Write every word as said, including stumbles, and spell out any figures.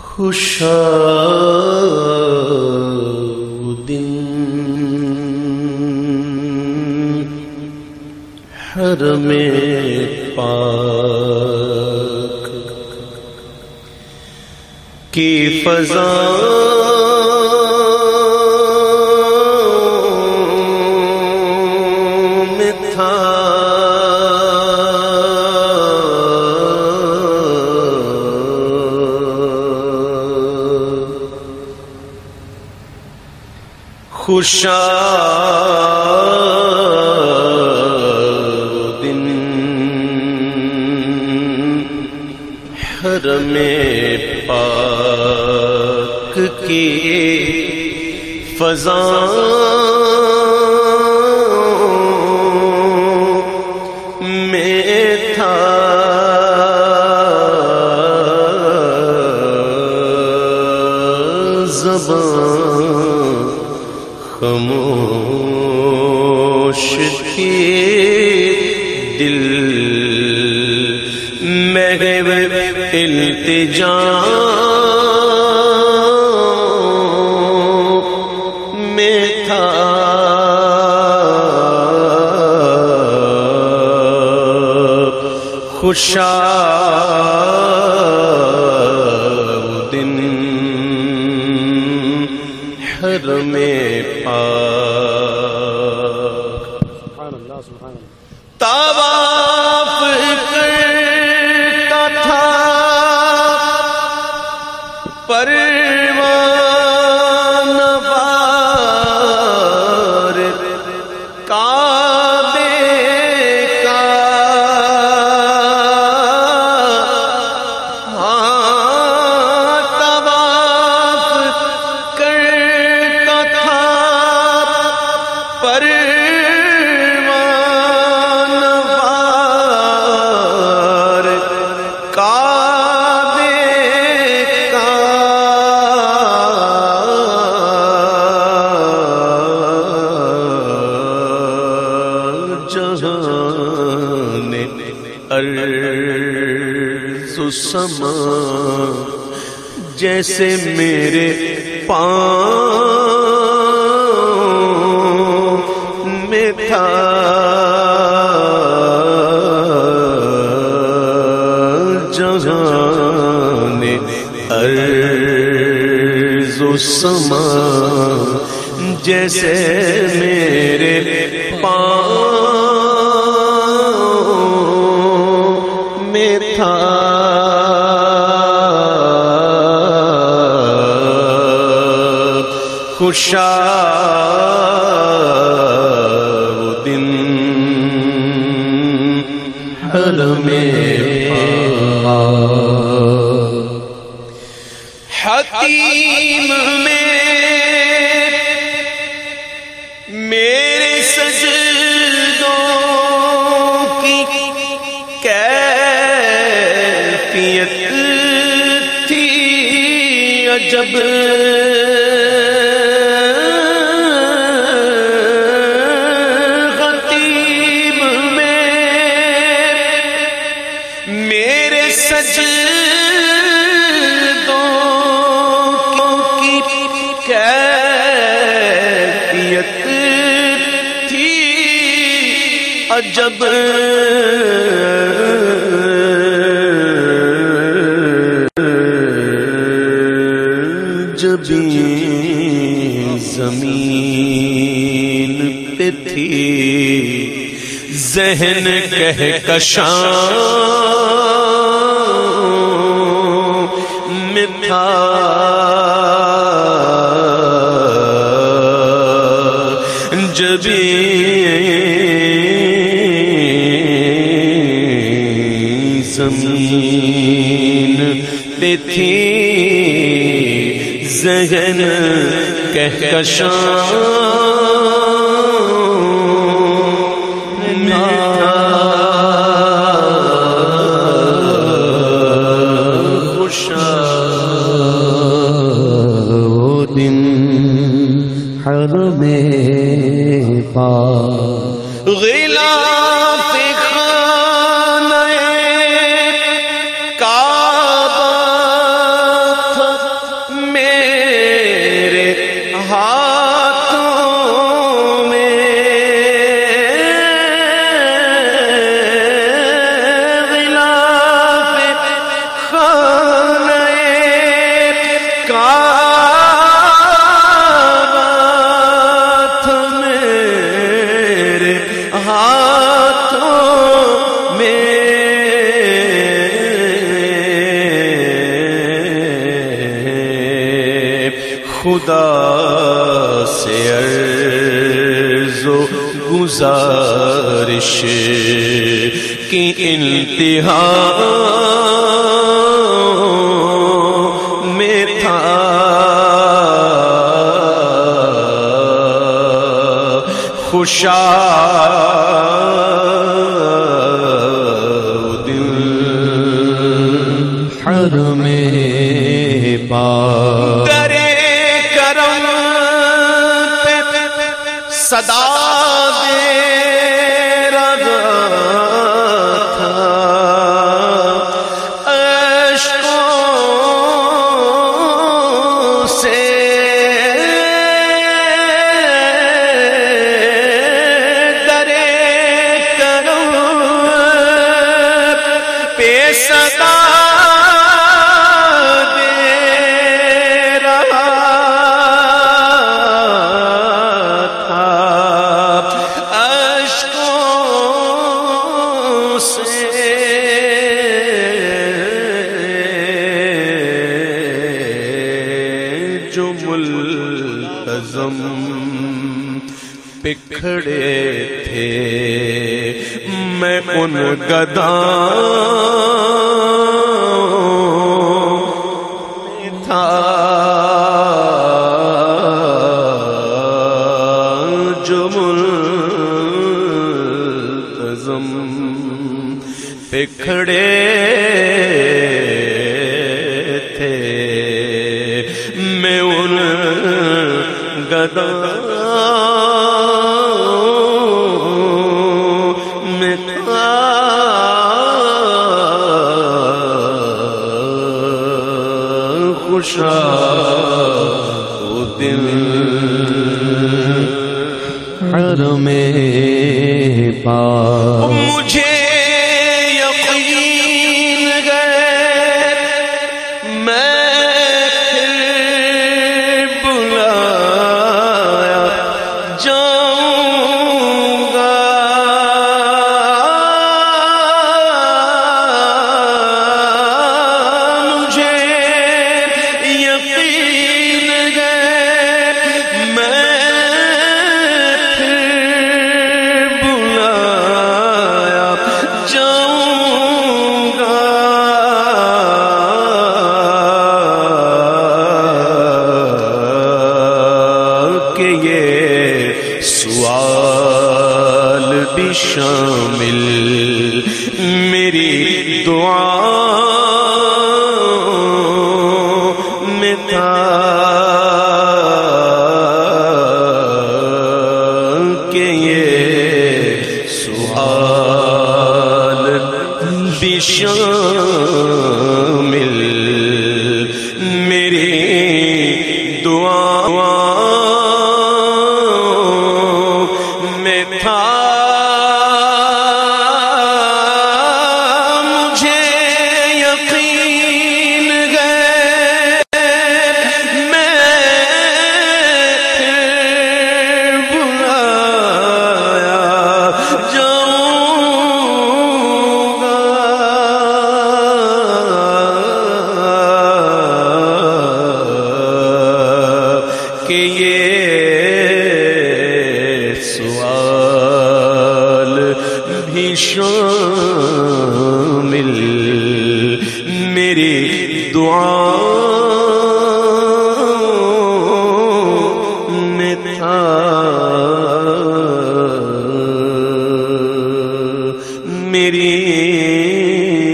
خوشا دن حرم پاک کی فضا میں تھا خوشا دن حرم پاک کی فضا میں تھا زبان خاموش تھی، دل محو التجا میں تھا، خوشا دن حرم طواف کرتا تھا پروان وار کعبے کا، ہاں طواف کرتا تھا پر جہان ارض و سما جیسے میرے پاؤں میں تھا، جہان ارض و سما جیسے میرے پاؤں میں تھا، خوشا دن حرم حتیم میں میرے سجدوں کی کیفیت تھی عجب، خطیب میں میرے سجدوں کی کیفیت تھی عجب، جبیں زمین پہ تھی ذہن کہکشاں میں تھا، جبیں زمین پہ تھی ذہن کہکشاں میں تھا، خوشا دن حرم پاک غلاف خانہ کعبہ تھا خدا سے عرض و گزارش کی انتہا میں تھا، خوشا دل حرم پاک درے کرم پہ صدا دے رہا تھا، اشکوں سے درے کرم پہ صدا ملتزم پکھڑے تھے، میں ان گداؤں میں تھا، جو ملتزم پکھڑے تھے، میں ان گداؤں میں تھا، خوشا وہ دل حرم پاک مجھے یقین ہے میں سوال بھی شامل میری دعاؤں میں تھا، کہ یہ سوال بھی شامل میری دعاؤں میں تھا، مجھے یقین ہے میں پھر بلایا جاؤں گا، کہ یہ سوال بھی شامل میری دعاؤں میں تھا، میری